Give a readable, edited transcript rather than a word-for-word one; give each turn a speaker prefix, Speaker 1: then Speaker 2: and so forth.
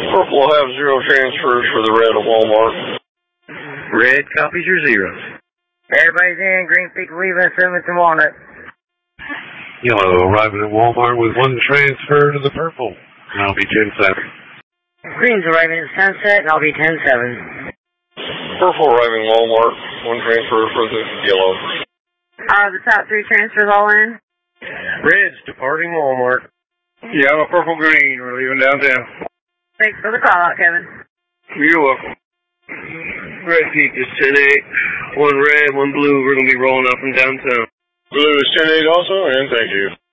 Speaker 1: Purple will have 0 transfers for the red of Walmart.
Speaker 2: Red copies your zeros.
Speaker 3: Everybody's in. Green Peak, Cleveland, 7th and Walnut.
Speaker 4: Yellow arriving at Walmart with 1 transfer to the purple. And I'll be 10-7.
Speaker 3: Green's arriving at Sunset, and I'll be 10-7.
Speaker 1: Purple arriving Walmart. 1 transfer for the yellow.
Speaker 3: The top 3 transfers all in.
Speaker 2: Red's departing Walmart.
Speaker 5: Yellow, purple, green. We're leaving downtown.
Speaker 3: Thanks for the call out, Kevin.
Speaker 5: You're welcome.
Speaker 2: Red Peak is 10-8. 1 red, 1 blue. We're going to be rolling out from downtown.
Speaker 1: Blue is 10-8 also, and thank you.